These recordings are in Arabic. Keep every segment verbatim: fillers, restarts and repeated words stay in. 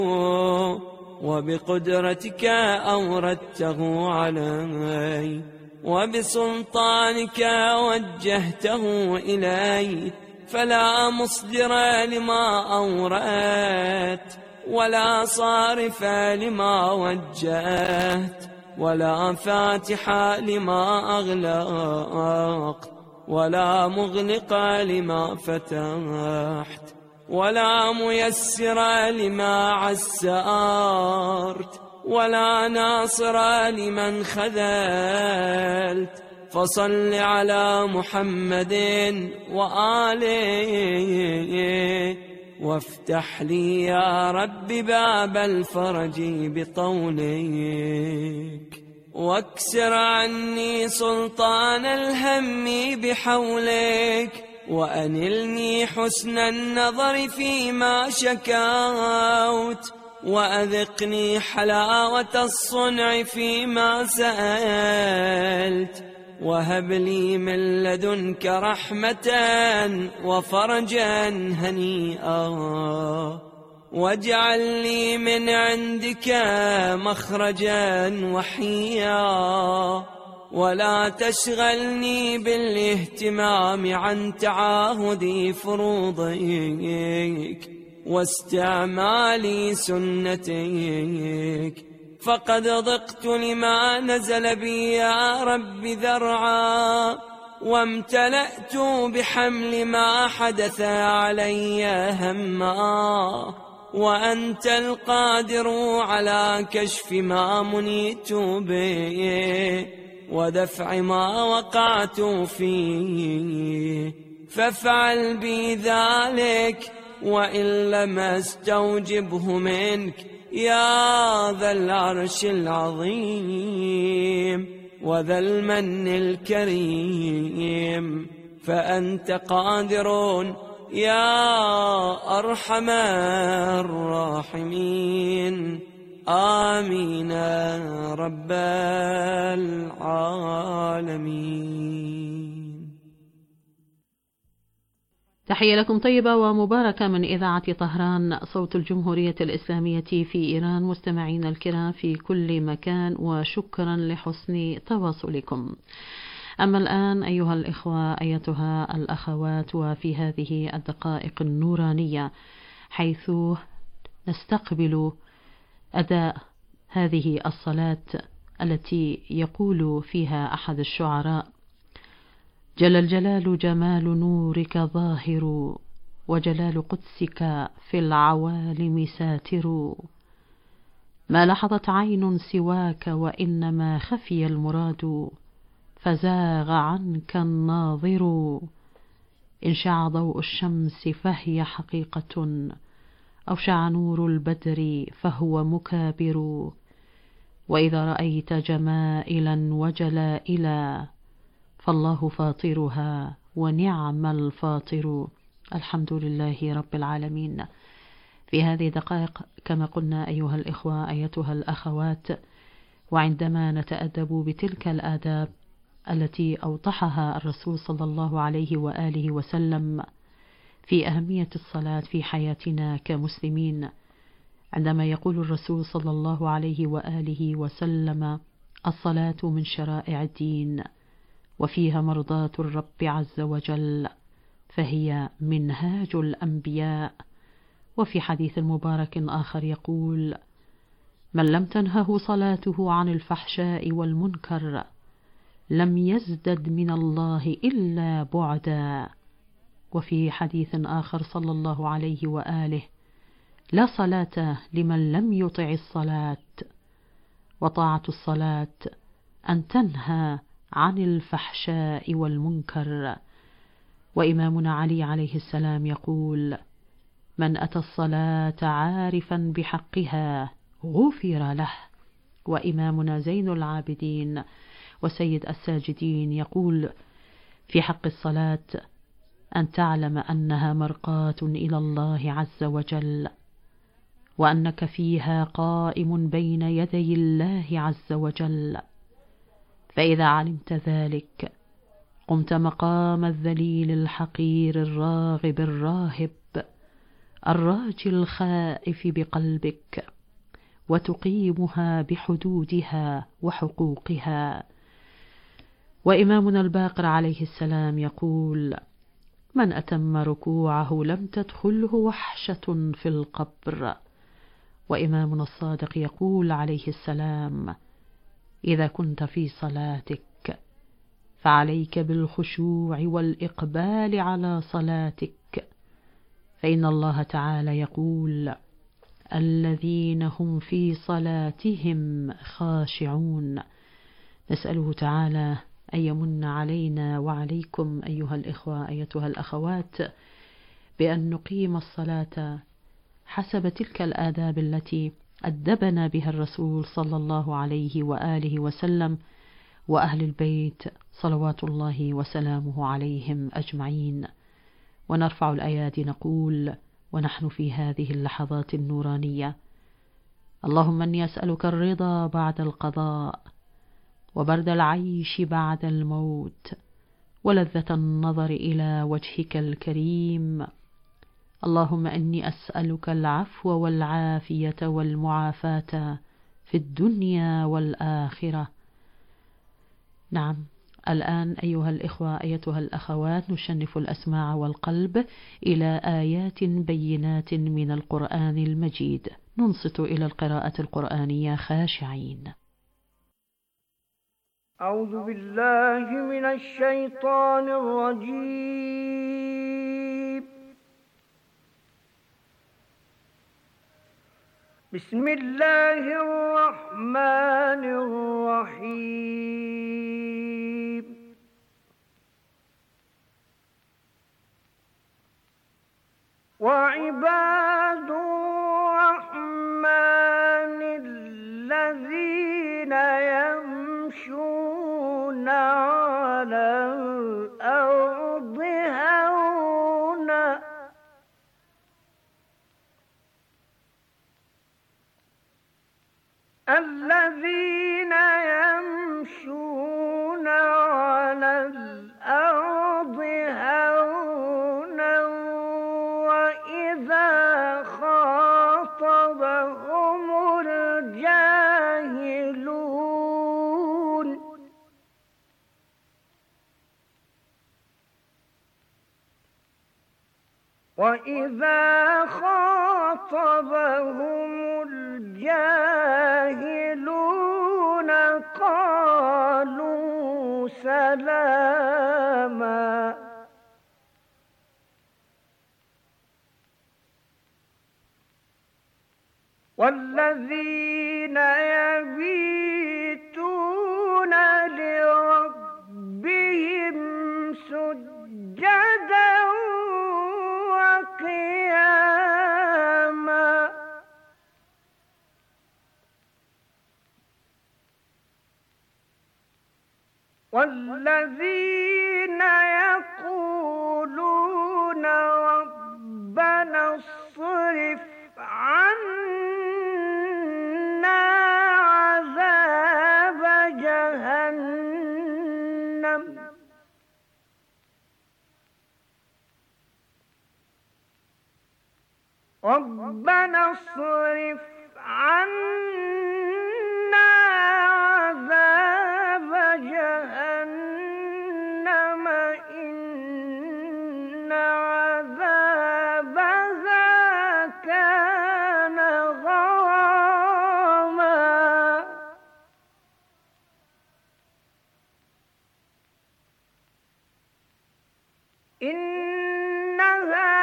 وبقدرتك أوردته علي، وبسلطانك وجهته إلي، فلا مصدر لما أوردت، ولا صارف لما وجهت، ولا فاتح لما أغلقت، ولا مغلق لما فتحت، ولا ميسر لما عسرت، ولا ناصر لمن خذلت. فصل على محمد وآله، وافتح لي يا رب باب الفرج بطولك، واكسر عني سلطان الهم بحولك، وأنلني حسن النظر فيما شكوت، وأذقني حلاوة الصنع فيما سألت، وهب لي من لدنك رحمة وفرجا هنيئا، واجعل لي من عندك مخرجا وحيا، ولا تشغلني بالاهتمام عن تعاهد فروضك واستعمال سنتك، فقد ضقت لما نزل بي يا رب ذرعا، وامتلأت بحمل ما حدث علي هما، وأنت القادر على كشف ما منيت به ودفع ما وقعت فيه، فافعل بي ذلك وإن لم استوجبه منك يا ذا العرش العظيم وذا المن الكريم، فأنت قادر يا أرحم الراحمين. آمين رب العالمين. تحية لكم طيبة ومباركة من إذاعة طهران صوت الجمهورية الإسلامية في إيران، مستمعين الكرام في كل مكان، وشكرا لحسن تواصلكم. أما الآن أيها الإخوة أيتها الأخوات، وفي هذه الدقائق النورانية حيث نستقبل أداء هذه الصلاة التي يقول فيها أحد الشعراء: جل الجلال جمال نورك ظاهر، وجلال قدسك في العوالم ساتر، ما لحظت عين سواك وإنما خفي المراد، فزاغ عنك الناظر، إن شع ضوء الشمس فهي حقيقة، أو شع نور البدر فهو مكابر، وإذا رأيت جمائلا وجلائلا فالله فاطرها ونعم الفاطر. الحمد لله رب العالمين. في هذه الدقائق كما قلنا أيها الإخوة أيتها الأخوات، وعندما نتأدب بتلك الآداب التي أوضحها الرسول صلى الله عليه وآله وسلم في أهمية الصلاة في حياتنا كمسلمين، عندما يقول الرسول صلى الله عليه وآله وسلم: الصلاة من شرائع الدين وفيها مرضاة الرب عز وجل، فهي منهاج الأنبياء. وفي حديث مبارك آخر يقول: من لم تنهه صلاته عن الفحشاء والمنكر لم يزدد من الله إلا بعدا. وفي حديث آخر صلى الله عليه وآله: لا صلاة لمن لم يطع الصلاة، وطاعة الصلاة أن تنهى عن الفحشاء والمنكر. وإمامنا علي عليه السلام يقول: من أتى الصلاة عارفا بحقها غفر له. وإمامنا زين العابدين وسيد الساجدين يقول في حق الصلاة: أن تعلم أنها مرقاة إلى الله عز وجل، وأنك فيها قائم بين يدي الله عز وجل، فإذا علمت ذلك قمت مقام الذليل الحقير الراغب الراهب، الراجي الخائف بقلبك، وتقيمها بحدودها وحقوقها. وإمامنا الباقر عليه السلام يقول: من أتم ركوعه لم تدخله وحشة في القبر. وإمامنا الصادق يقول عليه السلام: إذا كنت في صلاتك فعليك بالخشوع والإقبال على صلاتك، فإن الله تعالى يقول: الذين هم في صلاتهم خاشعون. نسأله تعالى أن يمن علينا وعليكم أيها الإخوة أيتها الأخوات بأن نقيم الصلاة حسب تلك الآداب التي أدبنا بها الرسول صلى الله عليه وآله وسلم وأهل البيت صلوات الله وسلامه عليهم أجمعين. ونرفع الأيادي نقول ونحن في هذه اللحظات النورانية: اللهم إني أسألك الرضا بعد القضاء، وبرد العيش بعد الموت، ولذة النظر إلى وجهك الكريم. اللهم إني أسألك العفو والعافية والمعافاة في الدنيا والآخرة. نعم، الآن أيها الإخوة أيتها الأخوات نشنف الأسماع والقلب إلى آيات بينات من القرآن المجيد، ننصت إلى القراءة القرآنية خاشعين. أعوذ بالله من الشيطان الرجيم. بسم الله الرحمن الرحيم. وعباد الرحمن الذين يمشون على الأرض هونا الذين يمشون على الأرض هونا وإذا خاطبهم الجاهلون وإذا خاطبهم الجاهلون قالوا سلاما. والذين يبيتون لربهم سجدا وقياما والذين يقولون ربنا اصرف عنا عذاب جهنم ربنا اصرف عنا عذاب جهنم إن عذابها كان غراما إنها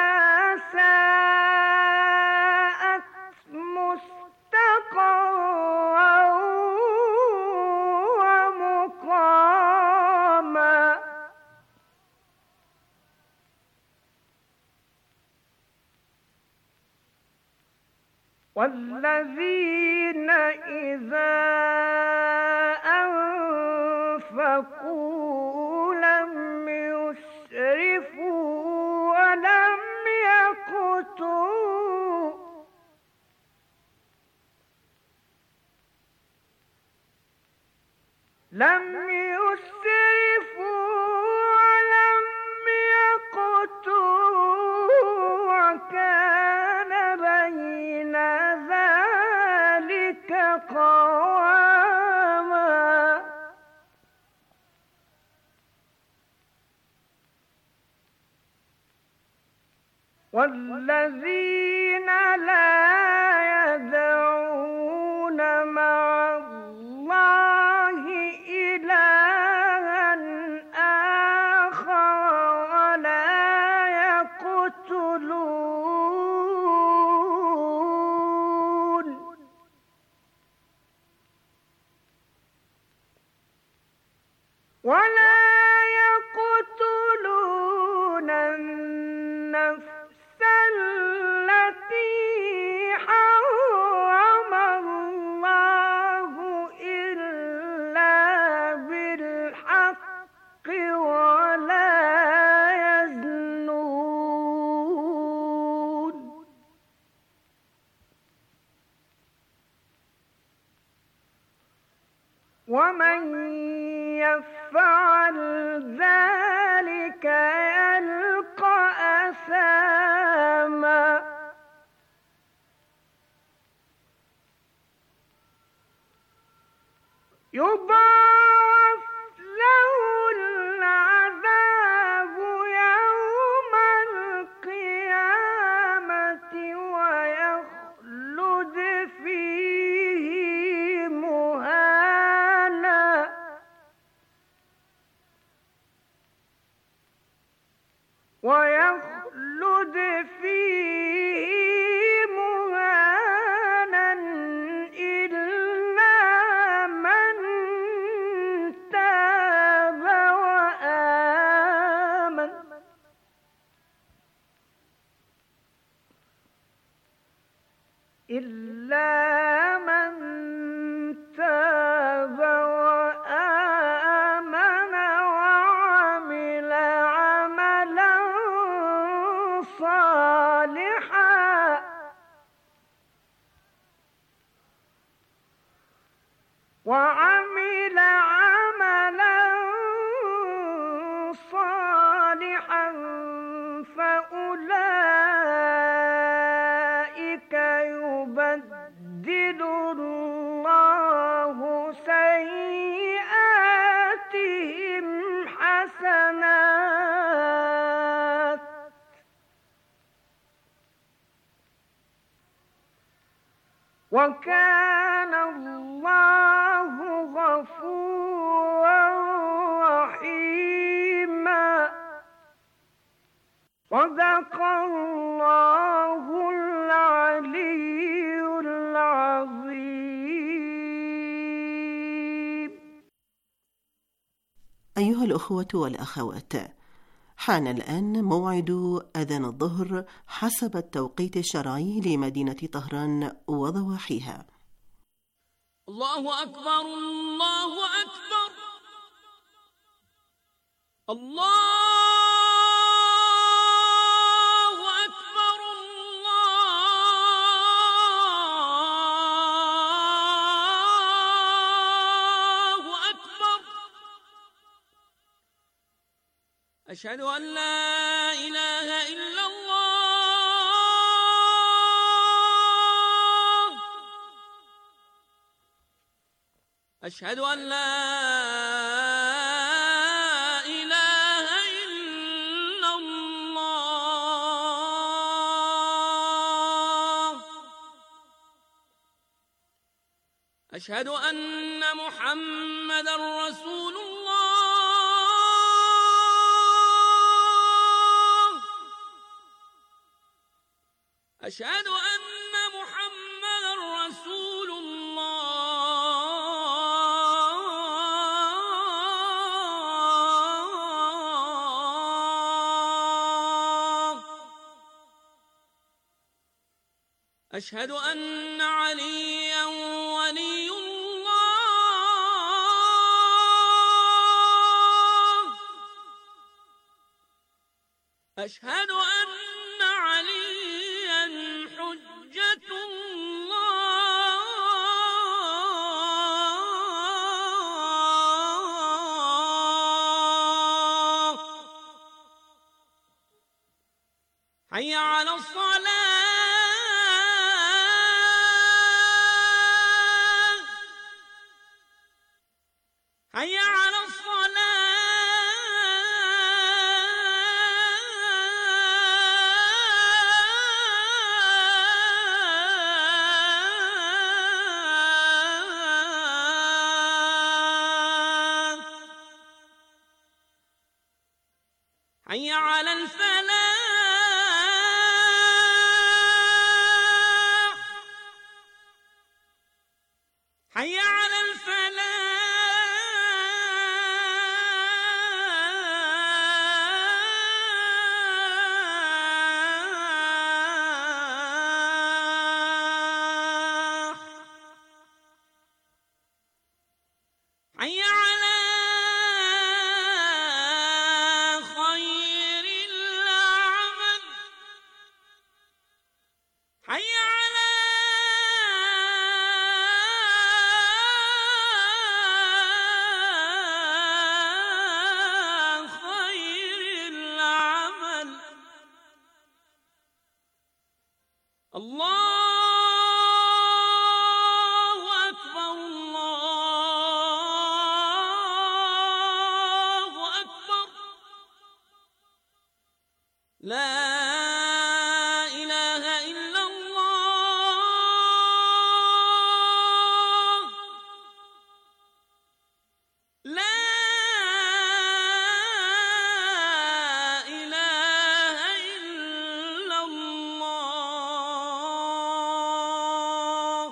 والذين إذا أنفقوا لم يسرفوا ولم يقتروا لم يسرفوا ولم يقتروا وكانوا قواما والذين لا يدعون مع الله إلها آخر ولا يقتلون ولا يقتلون النفس التي حرم الله إلا بالحق ولا يزنون ومن يفعل ذلك يلقى أثاما يضاعف له العذاب يوم القيامة ويخلد فيه مهانا ويخلد فيه مهانا إلا من تاب وآمن إلا من تاب وآمن وعمل عملا صالحا وعمل عملا صالحا فأولئك يبدل الله سيئاتهم حسنات وكان الله غفورا رحيما. صدق الله العلي العظيم. أيها الأخوة والأخوات، حان الآن موعد أذان الظهر حسب التوقيت الشرعي لمدينة طهران وضواحيها. الله أكبر الله أكبر الله أكبر الله أكبر. أشهد أن لا إله إلا الله. أشهد أن لا إله إلا الله. أشهد أن محمدًا رسول الله. أشهد أن محمدًا رسول الله. أشهد أن عليًّا ولي الله. أشهد أن عليًّا حجة الله. حي على الصلاة. حي على الصلاة حي على الفلاح حي على الفلاح حي على خير العمل حي على خير العمل الله أكبر الله أكبر لا إله إلا الله لا إله إلا الله.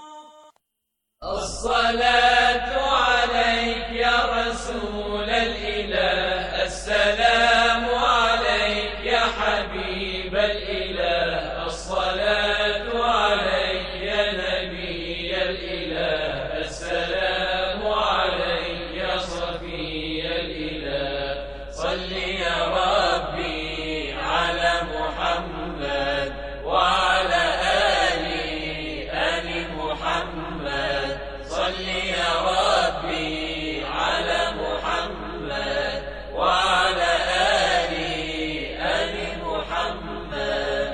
الصلاة عليك يا رسول الإله، السلام عليك يا حبيب الإله، الصلاة عليك يا نبي الإله، السلام عليك يا صفي الإله. صل يا ربي على محمد وعلى آل آل محمد. صل يا ربي على محمد وعلى آل آل محمد.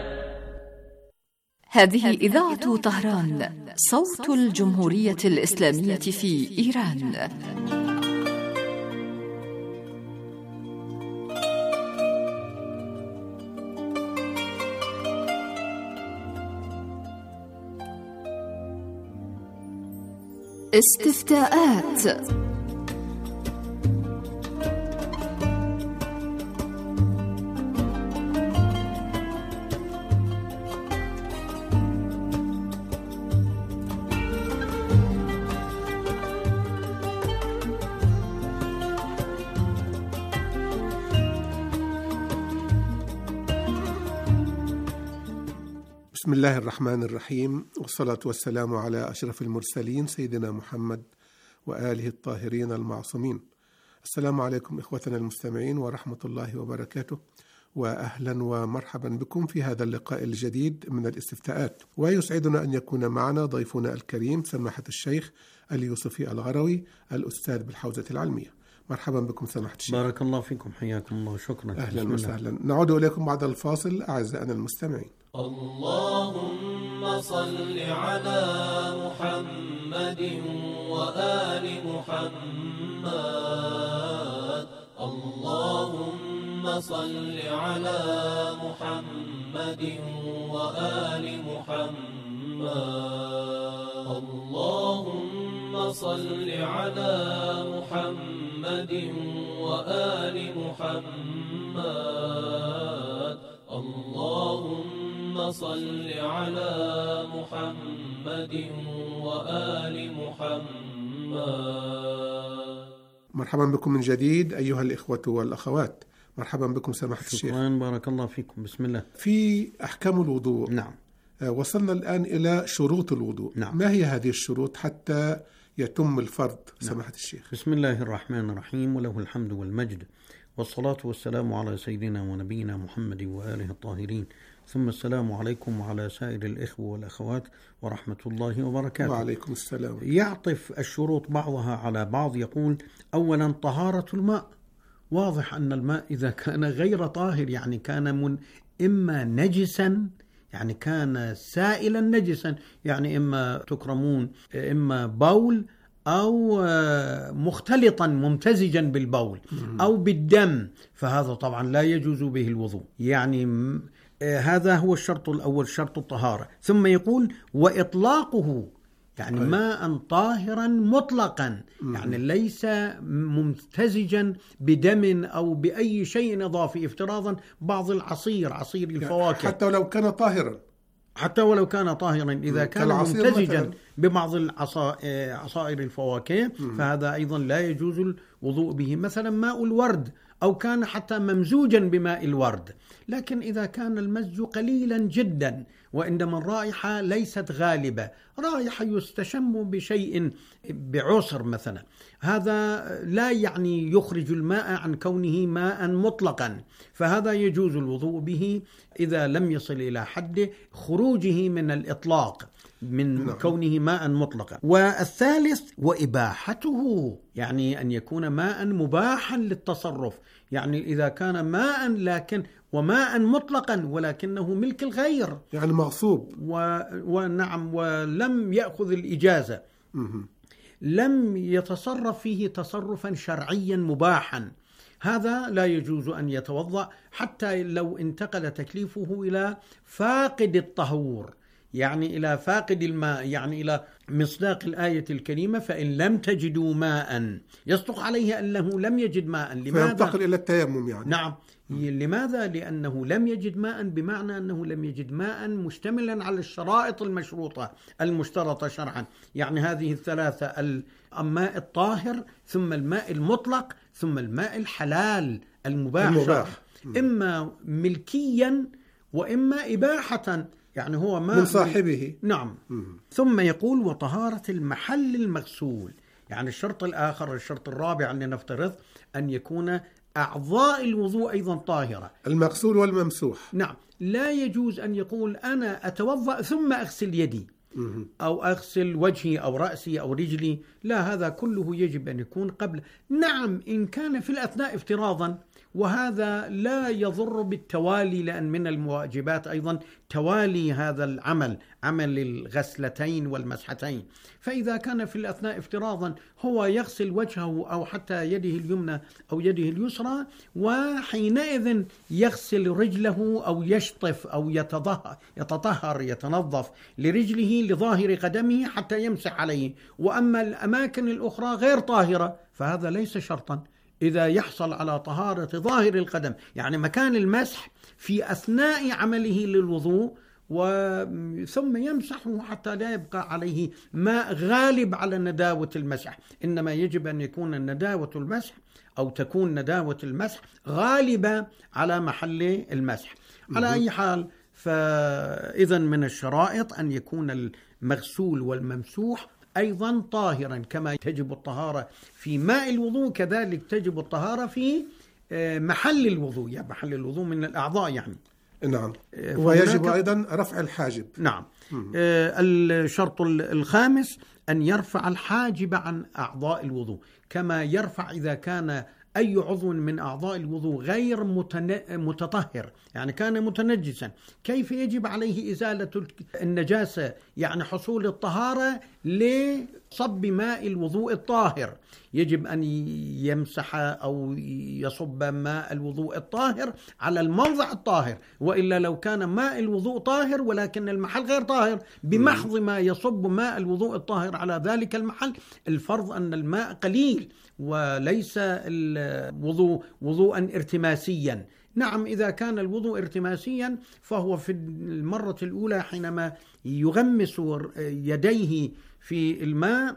هذه إذاعة طهران، صوت الجمهورية الإسلامية في إيران. استفتاءات. بسم الله الرحمن الرحيم، والصلاة والسلام على أشرف المرسلين سيدنا محمد وآله الطاهرين المعصومين. السلام عليكم إخوتنا المستمعين ورحمة الله وبركاته، وأهلا ومرحبا بكم في هذا اللقاء الجديد من الاستفتاءات. ويسعدنا أن يكون معنا ضيفنا الكريم سماحة الشيخ اليوسفي الغروي الأستاذ بالحوزة العلمية. مرحبا بكم سماحة الشيخ. بارك الله فيكم، حياكم الله، شكرا. أهلا وسهلا. نعود إليكم بعد الفاصل أعزائنا المستمعين. اللهم صل على محمد وآل محمد. اللهم صل على محمد وآل محمد. اللهم صل على محمد وآل محمد. اللهم صل على محمد وآل محمد. مرحبا بكم من جديد أيها الإخوة والأخوات. مرحبا بكم سماحة الشيخ. شكرا، بارك الله فيكم. بسم الله. في أحكام الوضوء، نعم، وصلنا الآن إلى شروط الوضوء. نعم. ما هي هذه الشروط حتى يتم الفرض سماحة نعم. الشيخ؟ بسم الله الرحمن الرحيم، وله الحمد والمجد، والصلاة والسلام على سيدنا ونبينا محمد وآله الطاهرين، ثم السلام عليكم وعلى سائر الإخوة والأخوات ورحمة الله وبركاته. وعليكم السلام. يعطف الشروط بعضها على بعض، يقول أولا طهارة الماء. واضح أن الماء إذا كان غير طاهر، يعني كان من إما نجسا، يعني كان سائلا نجسا، يعني إما تكرمون إما بول أو مختلطا ممتزجا بالبول أو بالدم، فهذا طبعا لا يجوز به الوضوء. يعني هذا هو الشرط الأول، شرط الطهارة. ثم يقول وإطلاقه، يعني ماء طاهرا مطلقا، يعني ليس ممتزجا بدم أو بأي شيء إضافي، افتراضا بعض العصير، عصير الفواكه، حتى ولو كان طاهرا، حتى ولو كان طاهرا إذا كان ممتزجا ببعض عصائر الفواكه فهذا أيضا لا يجوز الوضوء به. مثلا ماء الورد، أو كان حتى ممزوجا بماء الورد، لكن إذا كان المزج قليلا جدا وإنما الرائحة ليست غالبة، رائحة يستشم بشيء بعسر مثلا، هذا لا يعني يخرج الماء عن كونه ماء مطلقا، فهذا يجوز الوضوء به إذا لم يصل إلى حد خروجه من الإطلاق، من كونه ماء مطلقا. والثالث وإباحته، يعني أن يكون ماء مباحا للتصرف، يعني إذا كان ماء لكن وماء مطلقا ولكنه ملك الغير، يعني مغصوب، و... ونعم ولم يأخذ الإجازة، لم يتصرف فيه تصرفا شرعيا مباحا، هذا لا يجوز أن يتوضأ حتى لو انتقل تكليفه إلى فاقد الطهور، يعني إلى فاقد الماء، يعني إلى مصداق الآية الكريمة فإن لم تجدوا ماء، يصدق عليه أنه لم يجد ماء. لماذا؟ فينتقل إلى التيمم يعني. نعم. لماذا؟ لأنه لم يجد ماء، بمعنى أنه لم يجد ماء مشتملا على الشرائط المشروطة المشترطة شرعا، يعني هذه الثلاثة: الماء الطاهر، ثم الماء المطلق، ثم الماء الحلال المباح, المباح. إما ملكيا وإما إباحة، يعني هو ماء من صاحبه. نعم. مم. ثم يقول وطهارة المحل المغسول، يعني الشرط الآخر، الشرط الرابع أن نفترض أن يكون أعضاء الوضوء أيضا طاهرة، المغسول والممسوح. نعم. لا يجوز أن يقول أنا أتوضأ ثم أغسل يدي أو أغسل وجهي أو رأسي أو رجلي، لا، هذا كله يجب أن يكون قبل. نعم إن كان في الأثناء افتراضا، وهذا لا يضر بالتوالي، لأن من المواجبات أيضا توالي هذا العمل، عمل الغسلتين والمسحتين. فإذا كان في الأثناء افتراضا هو يغسل وجهه أو حتى يده اليمنى أو يده اليسرى، وحينئذ يغسل رجله أو يشطف أو يتطهر يتطهر يتنظف لرجله لظاهر قدمه حتى يمسح عليه، وأما الأماكن الأخرى غير طاهرة فهذا ليس شرطا إذا يحصل على طهارة ظاهر القدم، يعني مكان المسح في أثناء عمله للوضوء، ثم يمسحه حتى لا يبقى عليه ماء غالب على نداوة المسح، إنما يجب أن يكون نداوة المسح أو تكون نداوة المسح غالبة على محل المسح. على أي حال، فإذا من الشرائط أن يكون المغسول والممسوح أيضا طاهرا، كما تجب الطهارة في ماء الوضوء كذلك تجب الطهارة في محل الوضوء، يعني محل الوضوء من الأعضاء يعني. نعم. ويجب أيضا رفع الحاجب. نعم. الشرط الخامس أن يرفع الحاجب عن أعضاء الوضوء، كما يرفع إذا كان أي عضو من أعضاء الوضوء غير متطهر، يعني كان متنجسا، كيف يجب عليه إزالة النجاسة، يعني حصول الطهارة لصب ماء الوضوء الطاهر، يجب أن يمسح أو يصب ماء الوضوء الطاهر على الموضع الطاهر، وإلا لو كان ماء الوضوء طاهر ولكن المحل غير طاهر، بمحض ما يصب ماء الوضوء الطاهر على ذلك المحل، الفرض أن الماء قليل وليس الوضوء وضوءا ارتماسيا. نعم إذا كان الوضوء ارتماسيا فهو في المرة الأولى حينما يغمس يديه في الماء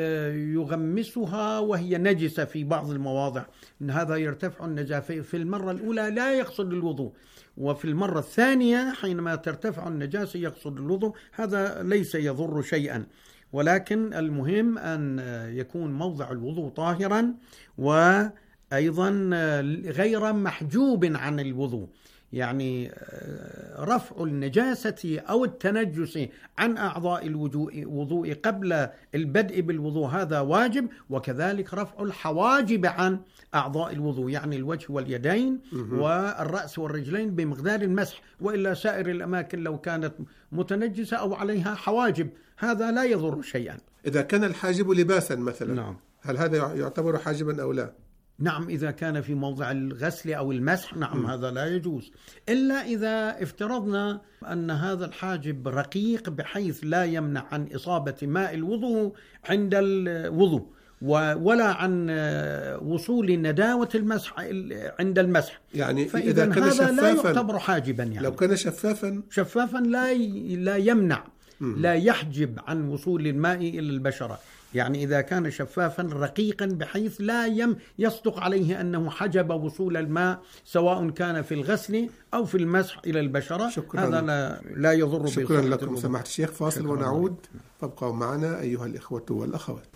يغمسها وهي نجسة في بعض المواضع، هذا يرتفع النجاسة في المرة الأولى لا يقصد الوضوء، وفي المرة الثانية حينما ترتفع النجاسة يقصد الوضوء، هذا ليس يضر شيئا، ولكن المهم أن يكون موضع الوضوء طاهرا وأيضا غير محجوب عن الوضوء، يعني رفع النجاسة أو التنجس عن أعضاء الوضوء قبل البدء بالوضوء هذا واجب، وكذلك رفع الحواجب عن أعضاء الوضوء يعني الوجه واليدين والرأس والرجلين بمقدار المسح، وإلا سائر الأماكن لو كانت متنجسة أو عليها حواجب هذا لا يضر شيئا. إذا كان الحاجب لباسا مثلا، نعم، هل هذا يعتبر حاجبا أو لا؟ نعم، إذا كان في موضع الغسل أو المسح نعم م. هذا لا يجوز، إلا إذا افترضنا أن هذا الحاجب رقيق بحيث لا يمنع عن إصابة ماء الوضوء عند الوضوء ولا عن وصول نداوة المسح عند المسح، يعني فإذا إذا كان هذا شفافا لا يعتبر حاجبا. يعني لو كان شفافا شفافا لا لا يمنع م. لا يحجب عن وصول الماء إلى البشرة، يعني إذا كان شفافا رقيقا بحيث لا يم يصدق عليه أنه حجب وصول الماء سواء كان في الغسل أو في المسح إلى البشرة، شكرا. هذا لا, لا يضر. شكرا لكم سماحة الشيخ. فاصل ونعود، فابقوا معنا أيها الإخوة والأخوات.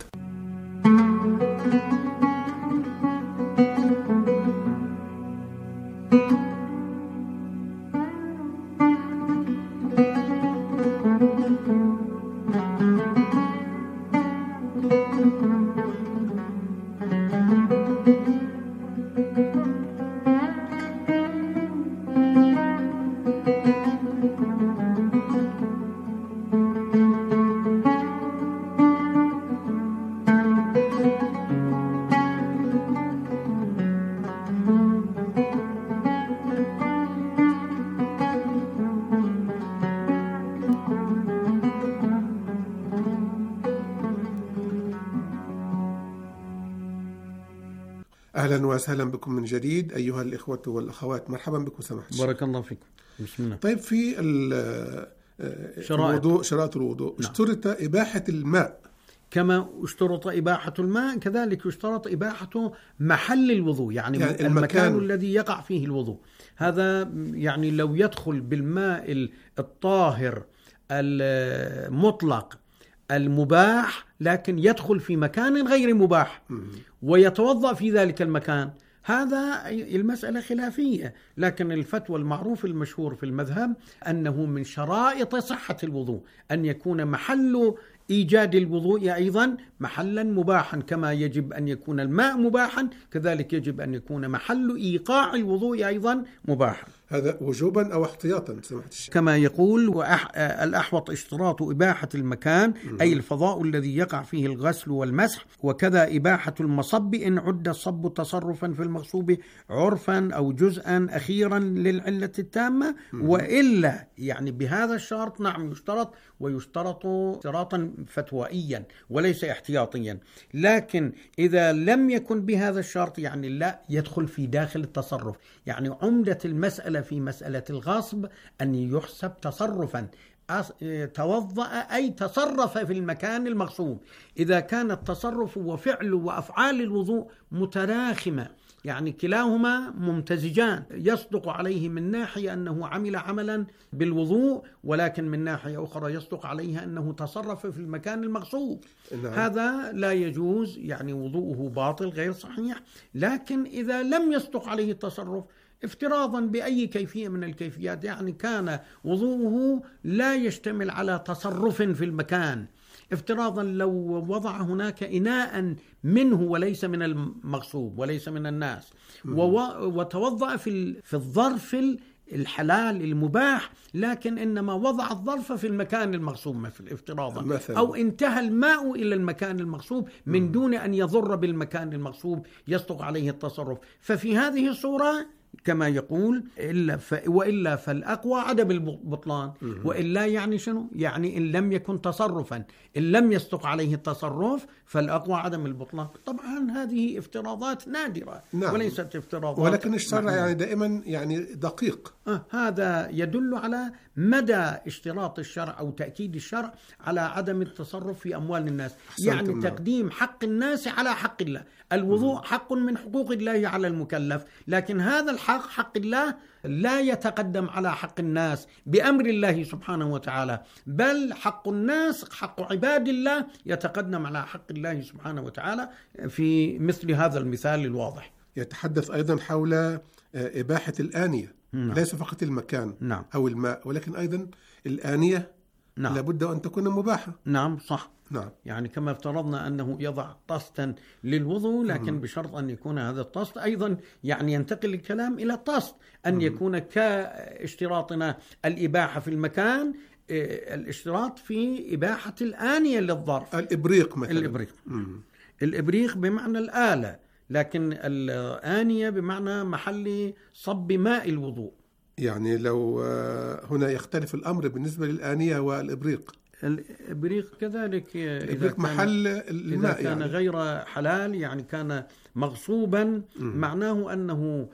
أهلا وسهلا بكم من جديد أيها الإخوة والأخوات، مرحبا بكم سماحة الشيخ. بارك الله فيكم. بسم الله. طيب، في الوضوء شرائط الوضوء نعم. اشترط إباحة الماء، كما اشترط إباحة الماء كذلك اشترط إباحة محل الوضوء، يعني, يعني المكان, المكان الذي يقع فيه الوضوء. هذا يعني لو يدخل بالماء الطاهر المطلق المباح لكن يدخل في مكان غير مباح ويتوضأ في ذلك المكان، هذا المسألة خلافية، لكن الفتوى المعروف المشهور في المذهب أنه من شرائط صحة الوضوء أن يكون محل إيجاد الوضوء أيضا محلا مباحا، كما يجب أن يكون الماء مباحا كذلك يجب أن يكون محل إيقاع الوضوء أيضا مباحا. هذا وجوبا أو احتياطا سمحت الشيخ؟ كما يقول وأح... الأحوط اشتراط إباحة المكان أي الفضاء الذي يقع فيه الغسل والمسح، وكذا إباحة المصب إن عد الصب تصرفا في المغصوب عرفا أو جزءا أخيرا للعلة التامة، وإلا يعني بهذا الشرط نعم يشترط، ويشترط اشتراطا فتوائيا وليس احتياطيا، لكن إذا لم يكن بهذا الشرط يعني لا يدخل في داخل التصرف. يعني عمدة المسألة في مسألة الغصب أن يحسب تصرفا، توضأ أي تصرف في المكان المغصوب. إذا كان التصرف وفعل وأفعال الوضوء متراخمة يعني كلاهما ممتزجان، يصدق عليه من ناحية أنه عمل عملا بالوضوء، ولكن من ناحية أخرى يصدق عليه أنه تصرف في المكان المغصوب. نعم. هذا لا يجوز، يعني وضوءه باطل غير صحيح. لكن إذا لم يصدق عليه التصرف افتراضا بأي كيفية من الكيفيات، يعني كان وضوءه لا يشتمل على تصرف في المكان، افتراضا لو وضع هناك إناء منه وليس من المغصوب وليس من الناس وتوضأ في في الظرف الحلال المباح، لكن إنما وضع الظرف في المكان المغصوب افتراضا، أو انتهى الماء إلى المكان المغصوب من دون أن يضر بالمكان المغصوب يصدق عليه التصرف. ففي هذه الصورة كما يقول إلا ف... وإلا فالأقوى عدم البطلان، وإلا يعني شنو؟ يعني إن لم يكن تصرفا، إن لم يصدق عليه التصرف فالأقوى عدم البطلان. طبعا هذه افتراضات نادرة. نعم. وليست افتراضات، ولكن الشرع يعني دائما يعني دقيق. آه هذا يدل على مدى اشتراط الشرع أو تأكيد الشرع على عدم التصرف في أموال الناس، يعني الله. تقديم حق الناس على حق الله. الوضوء حق من حقوق الله على المكلف، لكن هذا الحق حق الله لا يتقدم على حق الناس بأمر الله سبحانه وتعالى، بل حق الناس حق عباد الله يتقدم على حق الله سبحانه وتعالى في مثل هذا المثال الواضح. يتحدث أيضا حول إباحة الآنية. نعم. ليس فقط المكان نعم. أو الماء، ولكن أيضا الآنية نعم. لابد أن تكون مباحة. نعم صح. نعم. يعني كما افترضنا أنه يضع طاستا للوضوء، لكن مم. بشرط أن يكون هذا الطاست أيضا يعني ينتقل الكلام إلى الطاست، أن مم. يكون كاشتراطنا الإباحة في المكان، الاشتراط في إباحة الآنية للظرف. الإبريق مثلا. الإبريق. الإبريق بمعنى الآلة، لكن الآنية بمعنى محل صب ماء الوضوء. يعني لو هنا يختلف الأمر بالنسبة للآنية والإبريق. الإبريق كذلك إذا كان محل الماء، إذا كان يعني غير حلال، يعني كان مغصوبا، م. معناه أنه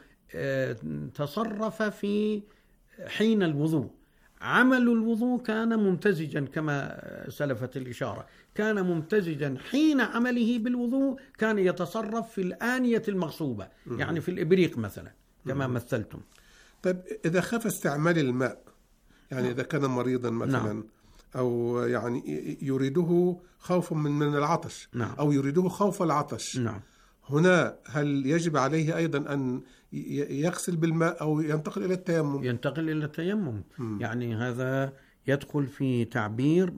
تصرف في حين الوضوء. عمل الوضوء كان ممتزجا كما سلفت الإشارة، كان ممتزجا حين عمله بالوضوء، كان يتصرف في الآنية المغصوبة، م. يعني في الإبريق مثلا كما م. مثلتم. طيب إذا خاف استعمال الماء، يعني نعم. إذا كان مريضا مثلا، نعم. أو يعني يريده خوف من من العطش، نعم. أو يريده خوف العطش، نعم. هنا هل يجب عليه أيضا أن يغسل بالماء أو ينتقل إلى التيمم؟ ينتقل إلى التيمم. م. يعني هذا يدخل في تعبير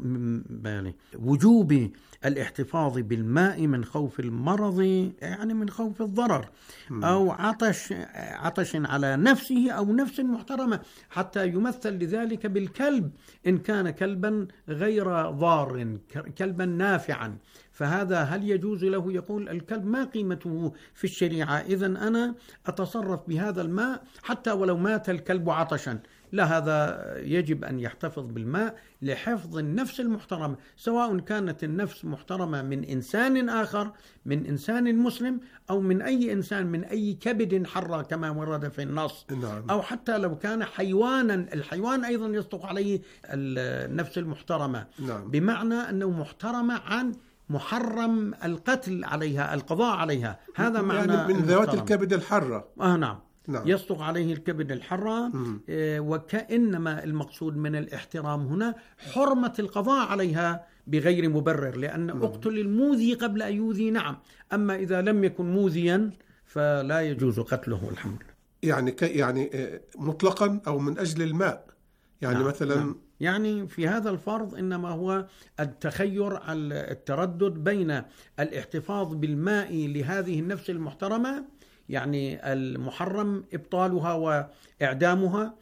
وجوب الاحتفاظ بالماء من خوف المرض، يعني من خوف الضرر، م. أو عطش عطش على نفسه أو نفس محترمة، حتى يمثل لذلك بالكلب إن كان كلبا غير ضار، كلبا نافعا، فهذا هل يجوز له يقول الكلب ما قيمته في الشريعة، إذن أنا أتصرف بهذا الماء حتى ولو مات الكلب عطشا؟ لا، هذا يجب أن يحتفظ بالماء لحفظ النفس المحترمة، سواء كانت النفس محترمة من إنسان آخر، من إنسان مسلم، أو من أي إنسان من أي كبد حرة كما ورد في النص، نعم. أو حتى لو كان حيوانا، الحيوان أيضا يصدق عليه النفس المحترمة، نعم. بمعنى أنه محترمة عن محرم القتل عليها، القضاء عليها، هذا معنى يعني من ذوات الكبد الحرة. آه نعم. نعم. يصدق عليه الكبد الحرة. آه وكأنما المقصود من الاحترام هنا حرمة القضاء عليها بغير مبرر، لأن مم. اقتل الموذي قبل أن يوذي. نعم. أما إذا لم يكن موذيا فلا يجوز قتله. الحمد لله. يعني ك يعني مطلقا أو من أجل الماء، يعني نعم. مثلا نعم. يعني في هذا الفرض إنما هو التخير على التردد بين الاحتفاظ بالماء لهذه النفس المحترمة، يعني المحرم إبطالها وإعدامها،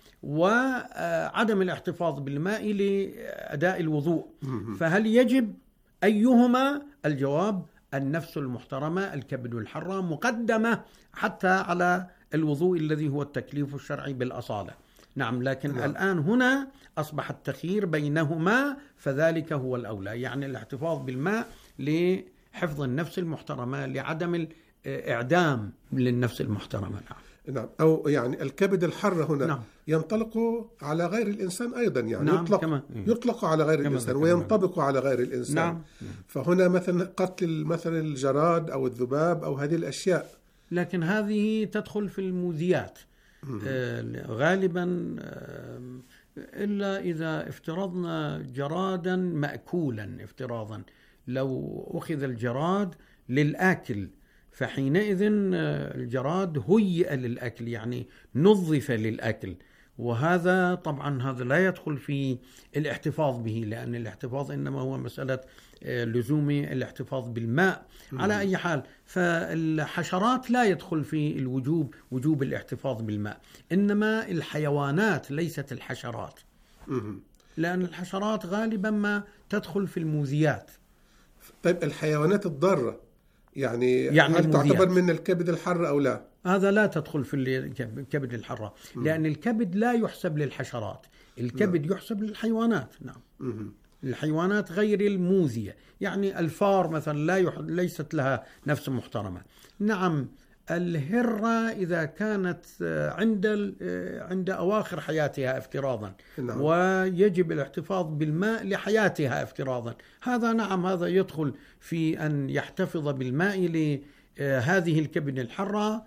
وعدم الاحتفاظ بالماء لأداء الوضوء. فهل يجب أيهما؟ الجواب النفس المحترمة الكبد الحرة مقدمة حتى على الوضوء الذي هو التكليف الشرعي بالأصالة. نعم. لكن نعم. الآن هنا أصبح التخيير بينهما، فذلك هو الأولى، يعني الاحتفاظ بالماء لحفظ النفس المحترمة، لعدم الإعدام للنفس المحترمة. نعم. نعم. أو يعني الكبد الحر هنا نعم. ينطلق على غير الإنسان أيضا، يعني نعم. يطلق, كما. يطلق على غير الإنسان وينطبق على غير الإنسان. نعم. فهنا مثلا قتل مثلا الجراد أو الذباب أو هذه الأشياء، لكن هذه تدخل في الموذيات آه غالبا، آه إلا إذا افترضنا جرادا مأكولا افتراضا، لو أخذ الجراد للآكل فحينئذ الجراد هيئ للأكل، يعني نظف للأكل، وهذا طبعا هذا لا يدخل في الاحتفاظ به، لأن الاحتفاظ إنما هو مسألة لزوم الاحتفاظ بالماء. مم. على أي حال فالحشرات لا يدخل في الوجوب وجوب الاحتفاظ بالماء، إنما الحيوانات ليست الحشرات. مم. لأن الحشرات غالبا ما تدخل في الموذيات. طيب الحيوانات الضارة يعني, يعني هل الموذيات تعتبر من الكبد الحر أو لا؟ هذا لا تدخل في الكبد الحرة، لأن الكبد لا يحسب للحشرات، الكبد نعم. يحسب للحيوانات. نعم. مم. الحيوانات غير الموذية، يعني الفار مثلا لا يح... ليست لها نفس محترمة. نعم. الهرة إذا كانت عند عند أواخر حياتها افتراضا، نعم. ويجب الاحتفاظ بالماء لحياتها افتراضا، هذا نعم هذا يدخل في أن يحتفظ بالماء لهذه الكبد الحرة،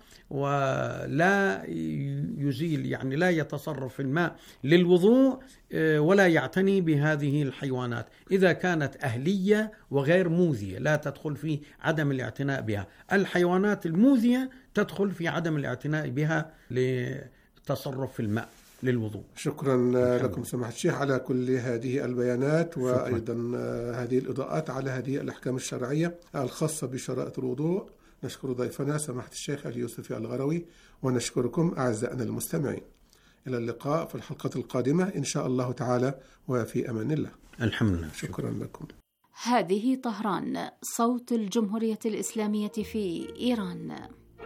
ولا يزيل يعني لا يتصرف في الماء للوضوء ولا يعتني بهذه الحيوانات. إذا كانت أهلية وغير موذية لا تدخل في عدم الاعتناء بها. الحيوانات الموذية تدخل في عدم الاعتناء بها تصرف في الماء للوضوء. شكرا لكم سماحة الشيخ على كل هذه البيانات، وأيضا هذه الإضاءات على هذه الأحكام الشرعية الخاصة بشرائط الوضوء. نشكر ضيفنا سماحة الشيخ اليوسفي الغروي، ونشكركم أعزائنا المستمعين. إلى اللقاء في الحلقة القادمة إن شاء الله تعالى، وفي أمان الله. الحمد لله. شكرا لكم. هذه طهران، صوت الجمهورية الإسلامية في إيران.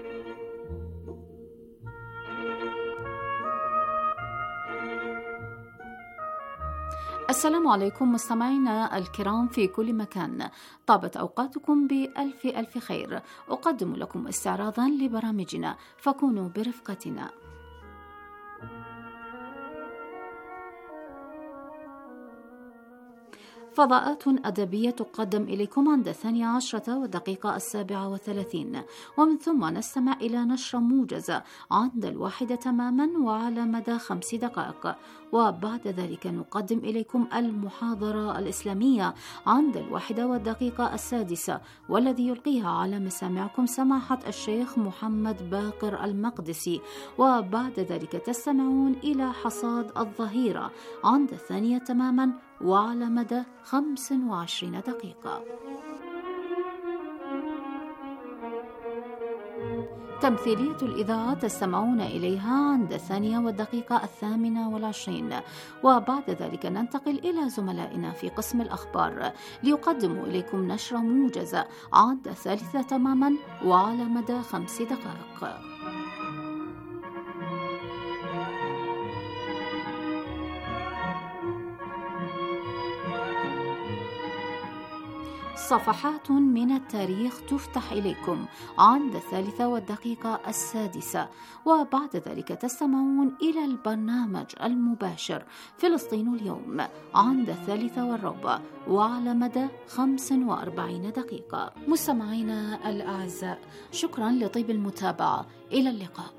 السلام عليكم مستمعينا الكرام في كل مكان، طابت أوقاتكم بألف ألف خير. أقدم لكم استعراضا لبرامجنا، فكونوا برفقتنا. فضاءات أدبية تقدم إليكم عند الثانية عشرة والدقيقة السابعة وثلاثين، ومن ثم نستمع إلى نشرة موجزة عند الواحدة تماما وعلى مدى خمس دقائق، وبعد ذلك نقدم إليكم المحاضرة الإسلامية عند الواحدة والدقيقة السادسة، والذي يلقيها على مسامعكم سماحة الشيخ محمد باقر المقدسي، وبعد ذلك تستمعون إلى حصاد الظهيرة عند الثانية تماما وعلى مدى خمس وعشرين دقيقة. تمثيلية الإذاعة تستمعون إليها عند الثانية والدقيقة الثامنة والعشرين، وبعد ذلك ننتقل إلى زملائنا في قسم الأخبار ليقدموا إليكم نشرة موجزة عند الثالثة تماما وعلى مدى خمس دقائق. صفحات من التاريخ تفتح إليكم عند الثالثة والدقيقة السادسة، وبعد ذلك تستمعون إلى البرنامج المباشر فلسطين اليوم عند الثالثة والربع وعلى مدى خمس وأربعين دقيقة. مستمعينا الأعزاء، شكرا لطيب المتابعة، إلى اللقاء.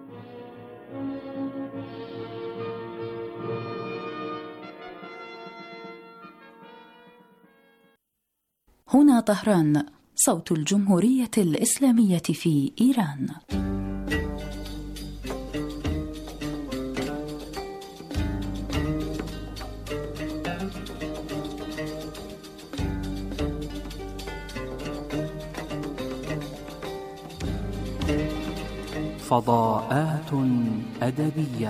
هنا طهران، صوت الجمهورية الإسلامية في إيران. فضاءات أدبية.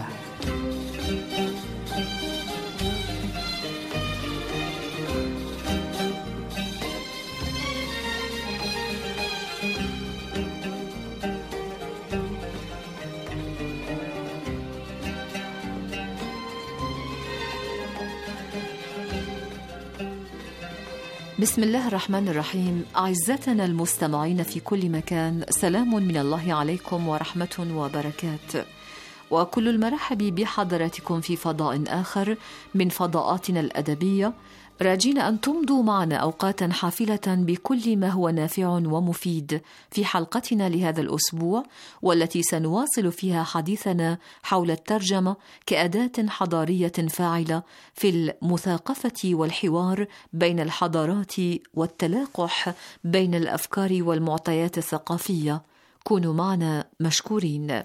بسم الله الرحمن الرحيم. أعزتنا المستمعين في كل مكان، سلام من الله عليكم ورحمة وبركاته، وكل المرحب بحضراتكم في فضاء آخر من فضاءاتنا الأدبية، راجين أن تمضوا معنا أوقاتا حافلة بكل ما هو نافع ومفيد في حلقتنا لهذا الأسبوع، والتي سنواصل فيها حديثنا حول الترجمة كأداة حضارية فاعلة في المثاقفة والحوار بين الحضارات والتلاقح بين الأفكار والمعطيات الثقافية. كونوا معنا مشكورين.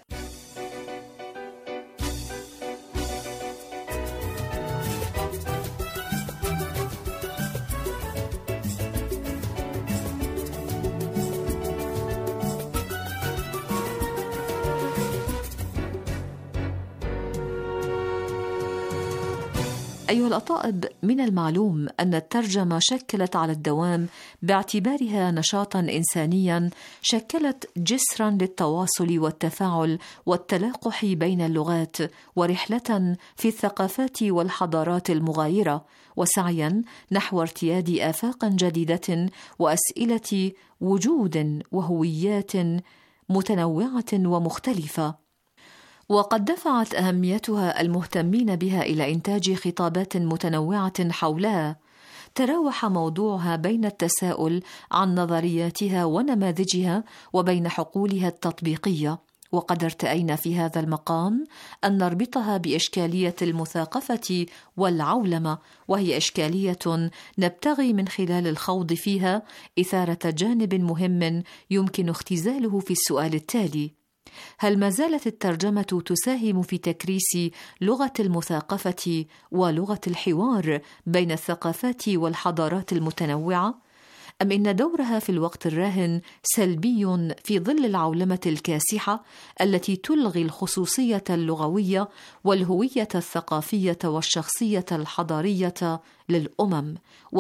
أيها الأطائب، من المعلوم أن الترجمة شكلت على الدوام باعتبارها نشاطا إنسانيا، شكلت جسرا للتواصل والتفاعل والتلاقح بين اللغات، ورحلة في الثقافات والحضارات المغايرة، وسعيا نحو ارتياد آفاق جديدة وأسئلة وجود وهويات متنوعة ومختلفة. وقد دفعت أهميتها المهتمين بها إلى إنتاج خطابات متنوعة حولها، تراوح موضوعها بين التساؤل عن نظرياتها ونماذجها وبين حقولها التطبيقية. وقد ارتأينا في هذا المقام أن نربطها بإشكالية المثاقفة والعولمة، وهي إشكالية نبتغي من خلال الخوض فيها إثارة جانب مهم يمكن اختزاله في السؤال التالي: هل ما زالت الترجمة تساهم في تكريس لغة المثاقفة ولغة الحوار بين الثقافات والحضارات المتنوعة؟ أم إن دورها في الوقت الراهن سلبي في ظل العولمة الكاسحة التي تلغي الخصوصية اللغوية والهوية الثقافية والشخصية الحضارية للأمم،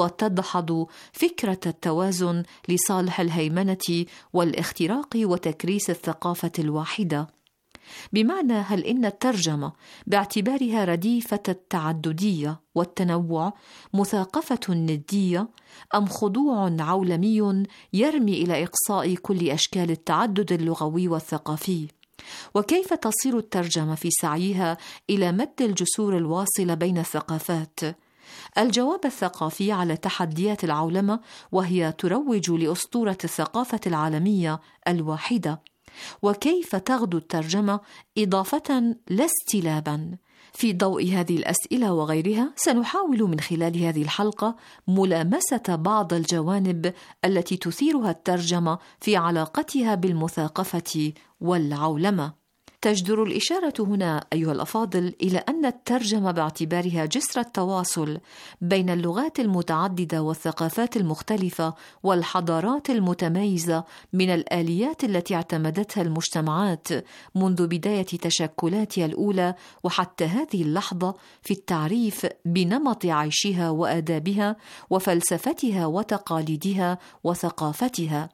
وتدحض فكرة التوازن لصالح الهيمنة والاختراق وتكريس الثقافة الواحدة؟ بمعنى هل إن الترجمة باعتبارها رديفة التعددية والتنوع مثاقفة ندية أم خضوع عولمي يرمي إلى إقصاء كل أشكال التعدد اللغوي والثقافي؟ وكيف تصير الترجمة في سعيها إلى مد الجسور الواصلة بين الثقافات؟ الجواب الثقافي على تحديات العولمة وهي تروج لأسطورة الثقافة العالمية الواحدة. وكيف تغدو الترجمة إضافة لا استلابا؟ في ضوء هذه الأسئلة وغيرها سنحاول من خلال هذه الحلقة ملامسة بعض الجوانب التي تثيرها الترجمة في علاقتها بالمثاقفة والعولمة. تجدر الإشارة هنا أيها الأفاضل إلى أن الترجمة باعتبارها جسر التواصل بين اللغات المتعددة والثقافات المختلفة والحضارات المتميزة من الآليات التي اعتمدتها المجتمعات منذ بداية تشكلاتها الأولى وحتى هذه اللحظة في التعريف بنمط عيشها وآدابها وفلسفتها وتقاليدها وثقافتها.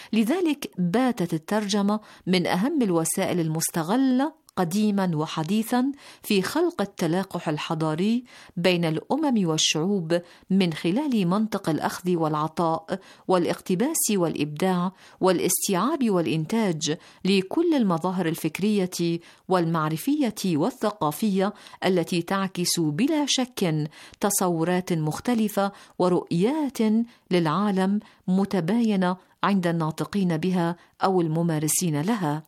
لذلك باتت الترجمة من أهم الوسائل المستغلة قديما وحديثا في خلق التلاقح الحضاري بين الأمم والشعوب من خلال منطق الأخذ والعطاء والاقتباس والإبداع والاستيعاب والإنتاج لكل المظاهر الفكرية والمعرفية والثقافية التي تعكس بلا شك تصورات مختلفة ورؤيات للعالم متباينة عند الناطقين بها أو الممارسين لها.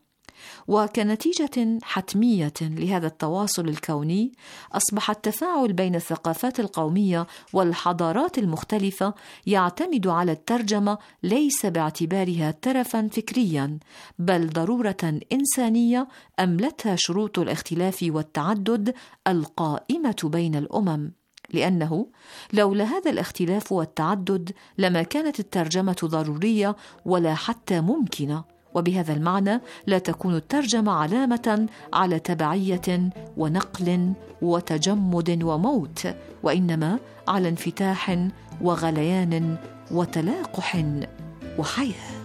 وكنتيجة حتمية لهذا التواصل الكوني أصبح التفاعل بين الثقافات القومية والحضارات المختلفة يعتمد على الترجمة ليس باعتبارها ترفا فكريا بل ضرورة إنسانية أملتها شروط الاختلاف والتعدد القائمة بين الأمم، لأنه لولا هذا الاختلاف والتعدد لما كانت الترجمة ضرورية ولا حتى ممكنة، وبهذا المعنى لا تكون الترجمة علامة على تبعية ونقل وتجمد وموت، وإنما على انفتاح وغليان وتلاقح وحياة.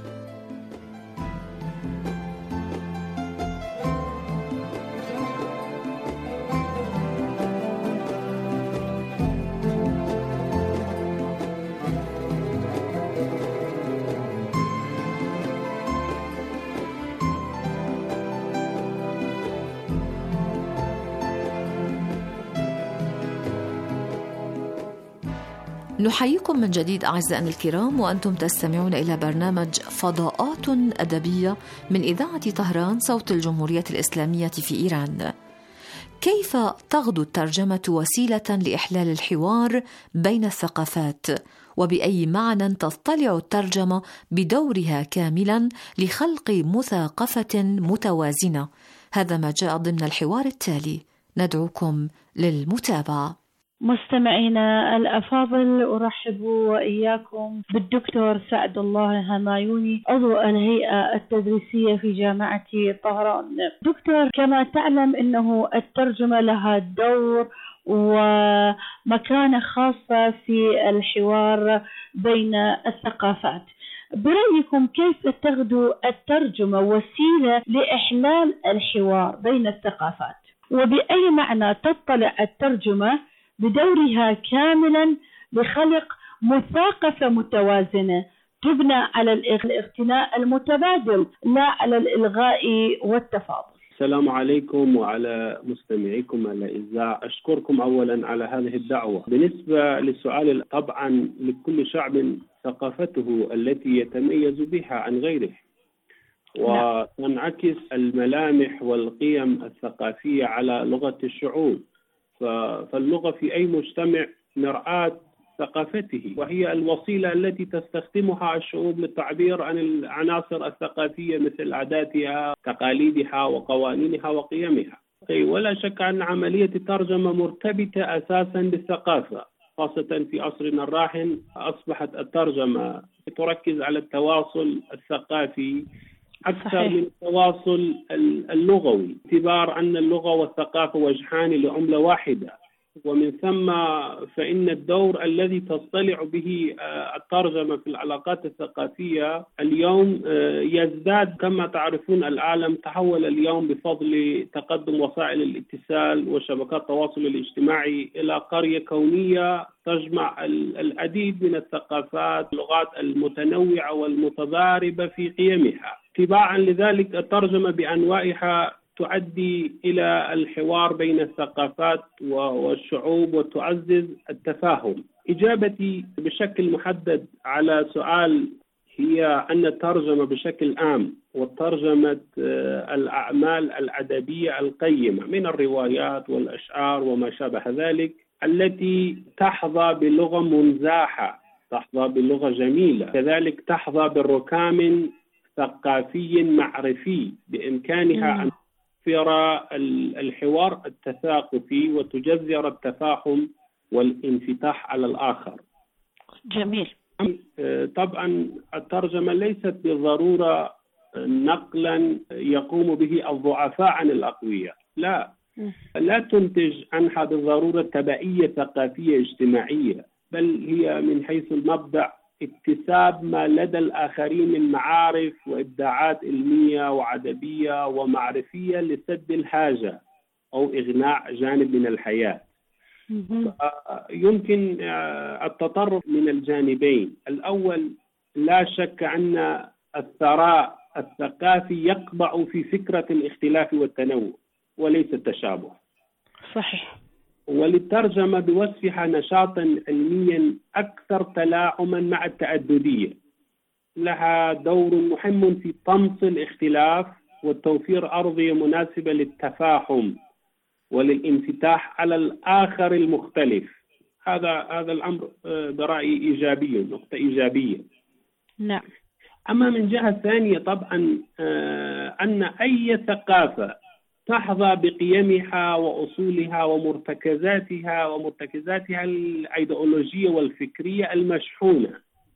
نحييكم من جديد أعزائنا الكرام، وأنتم تستمعون إلى برنامج فضاءات أدبية من إذاعة طهران صوت الجمهورية الإسلامية في إيران. كيف تغدو الترجمة وسيلة لإحلال الحوار بين الثقافات؟ وبأي معنى تطلع الترجمة بدورها كاملا لخلق مثاقفة متوازنة؟ هذا ما جاء ضمن الحوار التالي، ندعوكم للمتابعة. مستمعينا الأفاضل، أرحب وإياكم بالدكتور سعد الله همايوني عضو الهيئة التدريسية في جامعة طهران. دكتور، كما تعلم أنه الترجمة لها دور ومكانة خاصة في الحوار بين الثقافات. برأيكم كيف تغدو الترجمة وسيلة لإحلال الحوار بين الثقافات؟ وبأي معنى تطلع الترجمة بدورها كاملا لخلق مثاقفة متوازنة تبنى على الاغتناء المتبادل لا على الإلغاء والتفاضل؟ السلام عليكم وعلى مستمعيكم الأعزاء. أشكركم أولا على هذه الدعوة. بالنسبة للسؤال، طبعا لكل شعب ثقافته التي يتميز بها عن غيره، وتنعكس الملامح والقيم الثقافية على لغة الشعوب. فاللغة في أي مجتمع مرآة ثقافته، وهي الوسيلة التي تستخدمها الشعوب للتعبير عن العناصر الثقافية مثل عاداتها، تقاليدها وقوانينها وقيمها. ولا شك أن عملية الترجمة مرتبطة أساسا بالثقافة، خاصة في عصرنا الراهن. أصبحت الترجمة تركز على التواصل الثقافي أكثر صحيح. من التواصل اللغوي، باعتبار أن اللغة والثقافة وجهان لعملة واحدة. ومن ثم فإن الدور الذي تضطلع به الترجمة في العلاقات الثقافية اليوم يزداد. كما تعرفون العالم تحول اليوم بفضل تقدم وسائل الاتصال وشبكات التواصل الاجتماعي إلى قرية كونية تجمع العديد من الثقافات واللغات المتنوعة والمتضاربة في قيمها. تباعا لذلك الترجمة بأنواعها تؤدي إلى الحوار بين الثقافات والشعوب وتعزز التفاهم. إجابتي بشكل محدد على سؤال هي أن الترجمة بشكل عام والترجمة الأعمال الأدبية القيمة من الروايات والأشعار وما شابه ذلك التي تحظى بلغة منزاحة، تحظى بلغة جميلة، كذلك تحظى بالركام ثقافي معرفي بإمكانها أن تثير الحوار التثاقفي وتجذر التفاهم والانفتاح على الآخر. جميل. طبعا الترجمة ليست بالضرورة نقلا يقوم به الضعفاء عن الأقوياء، لا لا تنتج عنها بالضرورة تبعية ثقافية اجتماعية، بل هي من حيث المبدأ اكتساب ما لدى الآخرين من معارف وإبداعات علمية وعدبية ومعرفية لسد الحاجة أو إغناء جانب من الحياة. يمكن التطرف من الجانبين. الأول، لا شك أن الثراء الثقافي يقبع في فكرة الاختلاف والتنوع وليس التشابه. صحيح. وللترجمة بوصفها نشاطا علميا أكثر تلاعما مع التعددية، لها دور مهم في طمس الاختلاف وتوفير أرضية مناسبة للتفاهم وللانفتاح على الآخر المختلف. هذا هذا الأمر برأيي إيجابي، نقطة إيجابية. نعم. أما من جهة ثانية طبعا أن أي ثقافة تحظى بقيمها وأصولها ومرتكزاتها ومرتكزاتها الأيديولوجية والفكرية المشحونة.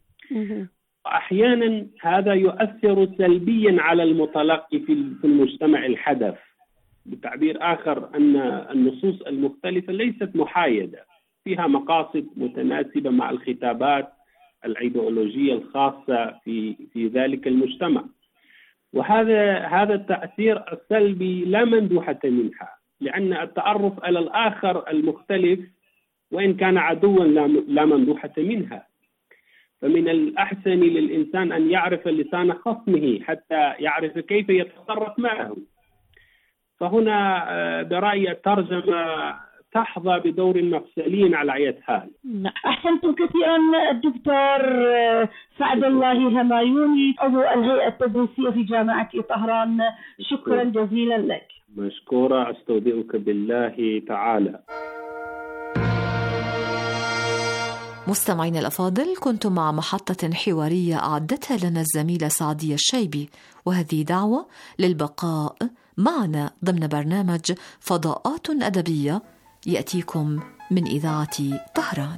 أحيانا هذا يؤثر سلبيا على المتلقي في المجتمع الحدث. بتعبير آخر أن النصوص المختلفة ليست محايدة، فيها مقاصد متناسبة مع الخطابات الأيديولوجية الخاصة في في ذلك المجتمع. وهذا هذا التأثير السلبي لا مندوحة منها، لأن التعرف على الآخر المختلف وإن كان عدوا لا مندوحة منها. فمن الأحسن للإنسان أن يعرف لسان خصمه حتى يعرف كيف يتصرف معه. فهنا برأيي الترجمة تحظى بدور مفصلي على أي حال. أحسنتم كثيرا الدكتور سعد الله همايوني، عضو الهيئة التدريسية في جامعة طهران. شكرا جزيلا لك. مشكورة، أستودعك بالله تعالى. مستمعين الأفاضل، كنتم مع محطة حوارية أعدتها لنا الزميلة سعدية الشيبي، وهذه دعوة للبقاء معنا ضمن برنامج فضاءات أدبية يأتيكم من إذاعة طهران.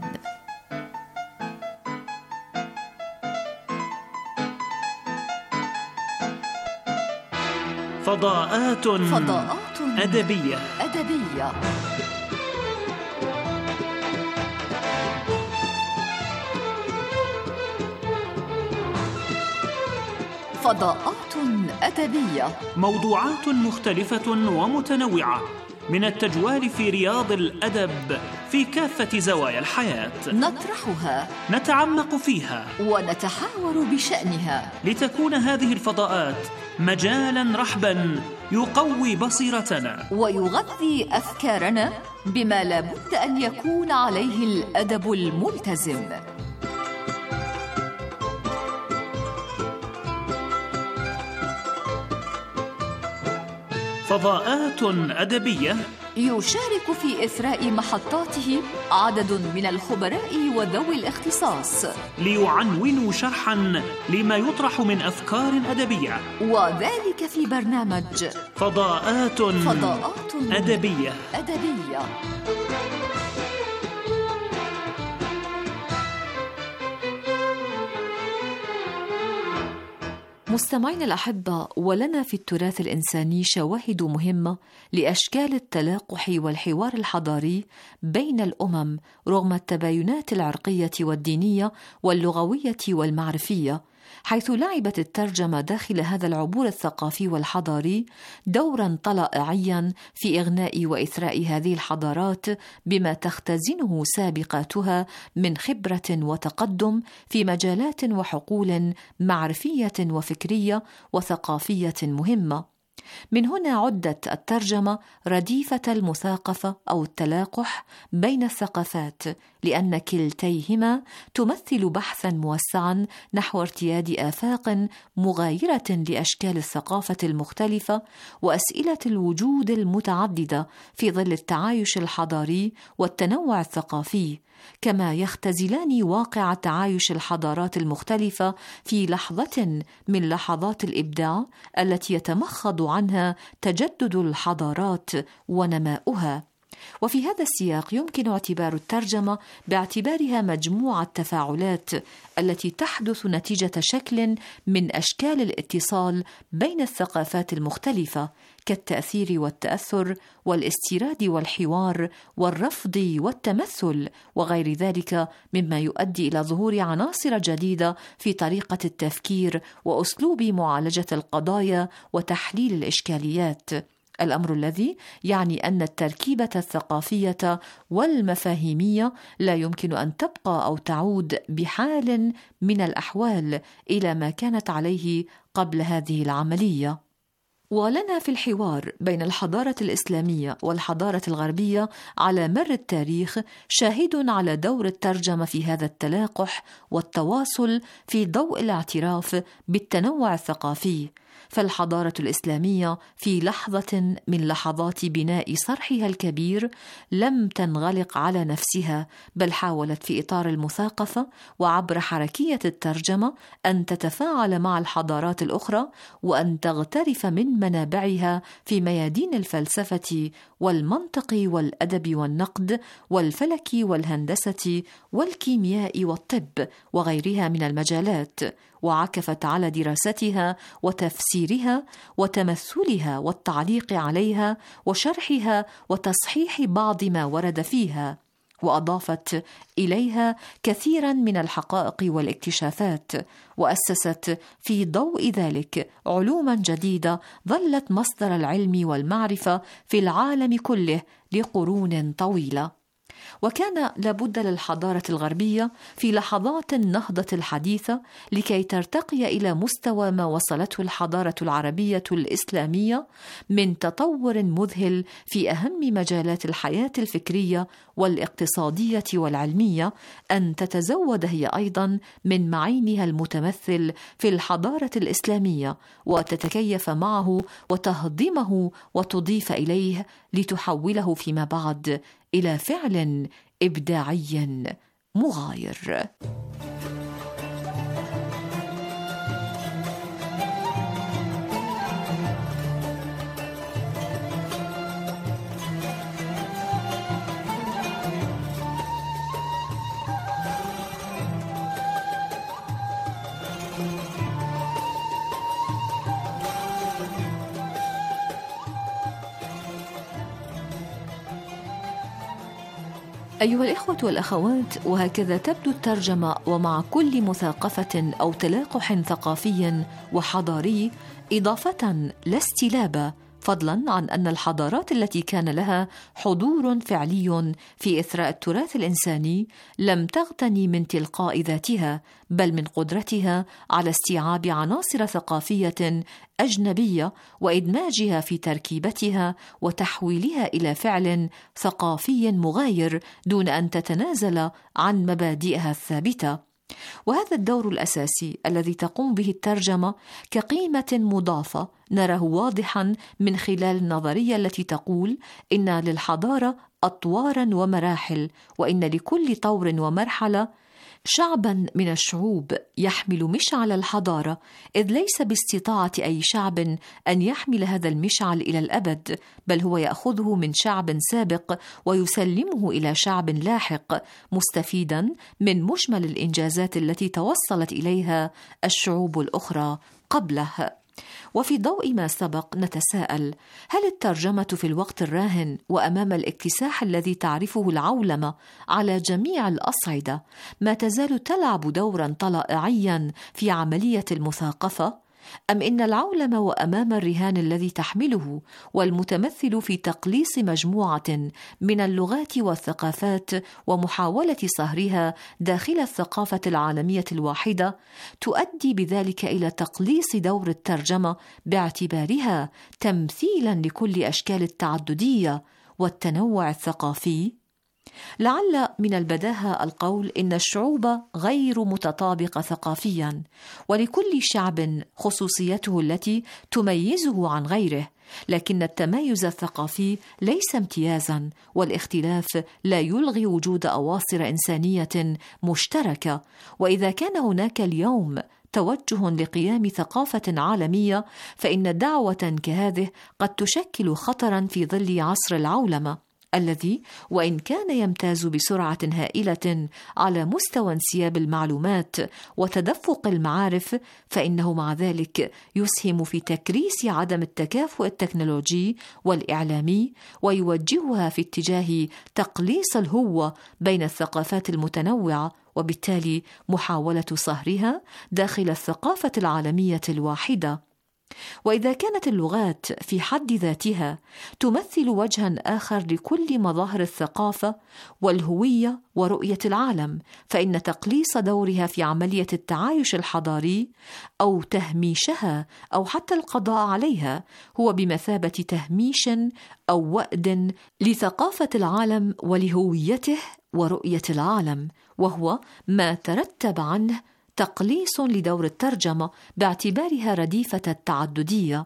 فضاءات فضاءات أدبية أدبية فضاءات أدبية، موضوعات مختلفة ومتنوعة من التجوال في رياض الأدب في كافة زوايا الحياة، نطرحها، نتعمق فيها، ونتحاور بشأنها، لتكون هذه الفضاءات مجالا رحبا يقوي بصيرتنا ويغذي أفكارنا بما لابد أن يكون عليه الأدب الملتزم. فضاءات أدبية يشارك في إثراء محطاته عدد من الخبراء وذوي الاختصاص ليعنونوا شرحا لما يطرح من أفكار أدبية، وذلك في برنامج فضاءات, فضاءات أدبية, أدبية. مستمعين الأحبة، ولنا في التراث الإنساني شواهد مهمة لأشكال التلاقح والحوار الحضاري بين الأمم رغم التباينات العرقية والدينية واللغوية والمعرفية، حيث لعبت الترجمة داخل هذا العبور الثقافي والحضاري دوراً طلائعياً في إغناء وإثراء هذه الحضارات بما تختزنه سابقاتها من خبرة وتقدم في مجالات وحقول معرفية وفكرية وثقافية مهمة. من هنا عدت الترجمة رديفة المثاقفة أو التلاقح بين الثقافات، لأن كلتيهما تمثل بحثاً موسعاً نحو ارتياد آفاق مغايرة لأشكال الثقافة المختلفة وأسئلة الوجود المتعددة في ظل التعايش الحضاري والتنوع الثقافي، كما يختزلان واقع تعايش الحضارات المختلفة في لحظة من لحظات الإبداع التي يتمخض عنها تجدد الحضارات ونماؤها. وفي هذا السياق يمكن اعتبار الترجمة باعتبارها مجموعة تفاعلات التي تحدث نتيجة شكل من أشكال الاتصال بين الثقافات المختلفة، كالتأثير والتأثر والاستيراد والحوار والرفض والتمثل وغير ذلك، مما يؤدي إلى ظهور عناصر جديدة في طريقة التفكير وأسلوب معالجة القضايا وتحليل الإشكاليات. الأمر الذي يعني أن التركيبة الثقافية والمفاهيمية لا يمكن أن تبقى أو تعود بحال من الأحوال إلى ما كانت عليه قبل هذه العملية. ولنا في الحوار بين الحضارة الإسلامية والحضارة الغربية على مر التاريخ شاهد على دور الترجمة في هذا التلاقح والتواصل في ضوء الاعتراف بالتنوع الثقافي. فالحضارة الإسلامية في لحظة من لحظات بناء صرحها الكبير لم تنغلق على نفسها، بل حاولت في إطار المثاقفة وعبر حركية الترجمة أن تتفاعل مع الحضارات الأخرى وأن تغترف من منابعها في ميادين الفلسفة والمنطق والأدب والنقد والفلك والهندسة والكيمياء والطب وغيرها من المجالات، وعكفت على دراستها وتفسيرها وتمثلها والتعليق عليها وشرحها وتصحيح بعض ما ورد فيها، وأضافت إليها كثيرا من الحقائق والاكتشافات، وأسست في ضوء ذلك علوما جديدة ظلت مصدر العلم والمعرفة في العالم كله لقرون طويلة. وكان لابد للحضارة الغربية في لحظات النهضة الحديثة لكي ترتقي إلى مستوى ما وصلته الحضارة العربية الإسلامية من تطور مذهل في أهم مجالات الحياة الفكرية والاقتصادية والعلمية، أن تتزود هي أيضا من معينها المتمثل في الحضارة الإسلامية وتتكيف معه وتهضمه وتضيف إليه لتحوله فيما بعد إلى فعل إبداعي مغاير. أيها الإخوة والأخوات، وهكذا تبدو الترجمة ومع كل مثاقفة أو تلاقح ثقافي وحضاري إضافة لا استلابة، فضلا عن أن الحضارات التي كان لها حضور فعلي في إثراء التراث الإنساني لم تغتني من تلقاء ذاتها، بل من قدرتها على استيعاب عناصر ثقافية أجنبية وإدماجها في تركيبتها وتحويلها إلى فعل ثقافي مغاير دون أن تتنازل عن مبادئها الثابتة. وهذا الدور الأساسي الذي تقوم به الترجمة كقيمة مضافة نراه واضحا من خلال النظرية التي تقول إن للحضارة أطوارا ومراحل، وإن لكل طور ومرحلة شعبا من الشعوب يحمل مشعل الحضارة، إذ ليس باستطاعة أي شعب أن يحمل هذا المشعل إلى الأبد، بل هو يأخذه من شعب سابق ويسلمه إلى شعب لاحق، مستفيدا من مجمل الإنجازات التي توصلت إليها الشعوب الأخرى قبله. وفي ضوء ما سبق نتساءل: هل الترجمة في الوقت الراهن وأمام الاكتساح الذي تعرفه العولمة على جميع الأصعدة ما تزال تلعب دورا طلائعيا في عملية المثاقفة؟ أم إن العولمة وأمام الرهان الذي تحمله والمتمثل في تقليص مجموعة من اللغات والثقافات ومحاولة صهرها داخل الثقافة العالمية الواحدة تؤدي بذلك إلى تقليص دور الترجمة باعتبارها تمثيلا لكل أشكال التعددية والتنوع الثقافي؟ لعل من البداهة القول إن الشعوب غير متطابقة ثقافيا، ولكل شعب خصوصيته التي تميزه عن غيره، لكن التميز الثقافي ليس امتيازا، والاختلاف لا يلغي وجود أواصر إنسانية مشتركة. وإذا كان هناك اليوم توجه لقيام ثقافة عالمية، فإن دعوة كهذه قد تشكل خطرا في ظل عصر العولمة الذي وإن كان يمتاز بسرعة هائلة على مستوى انسياب المعلومات وتدفق المعارف، فإنه مع ذلك يسهم في تكريس عدم التكافؤ التكنولوجي والإعلامي، ويوجهها في اتجاه تقليص الهوة بين الثقافات المتنوعة، وبالتالي محاولة صهرها داخل الثقافة العالمية الواحدة. وإذا كانت اللغات في حد ذاتها تمثل وجها آخر لكل مظاهر الثقافة والهوية ورؤية العالم، فإن تقليص دورها في عملية التعايش الحضاري أو تهميشها أو حتى القضاء عليها هو بمثابة تهميش أو وأد لثقافة العالم ولهويته ورؤية العالم، وهو ما ترتب عنه تقليص لدور الترجمة باعتبارها رديفة التعددية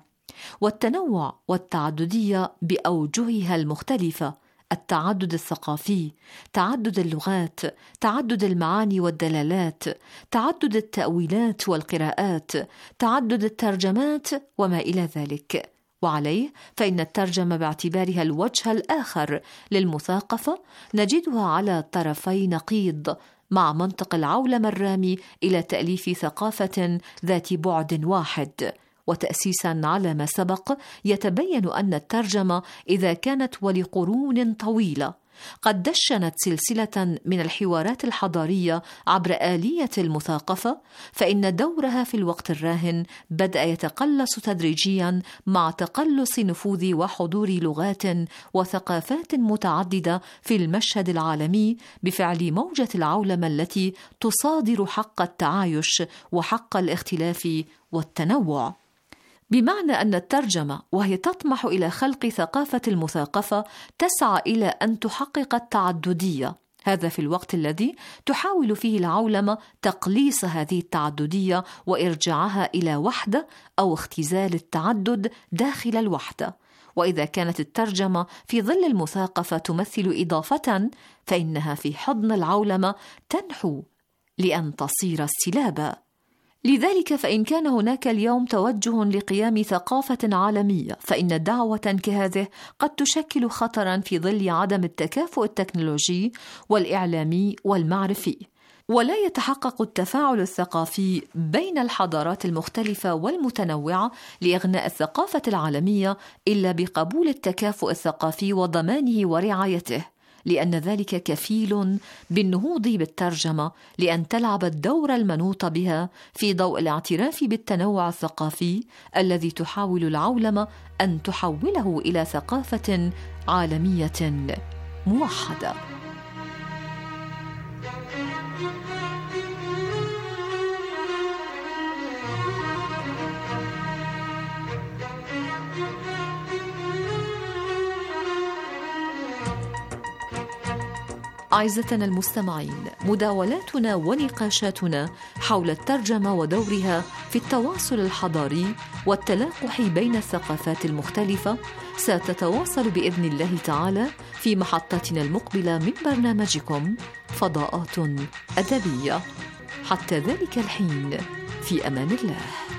والتنوع والتعددية بأوجهها المختلفة: التعدد الثقافي، تعدد اللغات، تعدد المعاني والدلالات، تعدد التأويلات والقراءات، تعدد الترجمات وما إلى ذلك. وعليه فإن الترجمة باعتبارها الوجه الآخر للمثاقفة نجدها على طرفي نقيض، مع منطق العولمة الرامي إلى تأليف ثقافة ذات بعد واحد. وتأسيسا على ما سبق، يتبين أن الترجمة إذا كانت ولقرون طويلة قد دشنت سلسلة من الحوارات الحضارية عبر آلية المثاقفة، فإن دورها في الوقت الراهن بدأ يتقلص تدريجيا مع تقلص نفوذ وحضور لغات وثقافات متعددة في المشهد العالمي بفعل موجة العولمة التي تصادر حق التعايش وحق الاختلاف والتنوع. بمعنى أن الترجمة وهي تطمح إلى خلق ثقافة المثاقفة تسعى إلى أن تحقق التعددية، هذا في الوقت الذي تحاول فيه العولمة تقليص هذه التعددية وإرجاعها إلى وحدة أو اختزال التعدد داخل الوحدة. وإذا كانت الترجمة في ظل المثاقفة تمثل إضافة، فإنها في حضن العولمة تنحو لأن تصير استلابا. لذلك فإن كان هناك اليوم توجه لقيام ثقافة عالمية، فإن دعوة كهذه قد تشكل خطرا في ظل عدم التكافؤ التكنولوجي والإعلامي والمعرفي، ولا يتحقق التفاعل الثقافي بين الحضارات المختلفة والمتنوعة لإغناء الثقافة العالمية إلا بقبول التكافؤ الثقافي وضمانه ورعايته، لأن ذلك كفيل بالنهوض بالترجمة لأن تلعب الدور المنوط بها في ضوء الاعتراف بالتنوع الثقافي الذي تحاول العولمة أن تحوله إلى ثقافة عالمية موحدة. أعزتنا المستمعين، مداولاتنا ونقاشاتنا حول الترجمة ودورها في التواصل الحضاري والتلاقح بين الثقافات المختلفة ستتواصل بإذن الله تعالى في محطتنا المقبلة من برنامجكم فضاءات أدبية. حتى ذلك الحين، في أمان الله.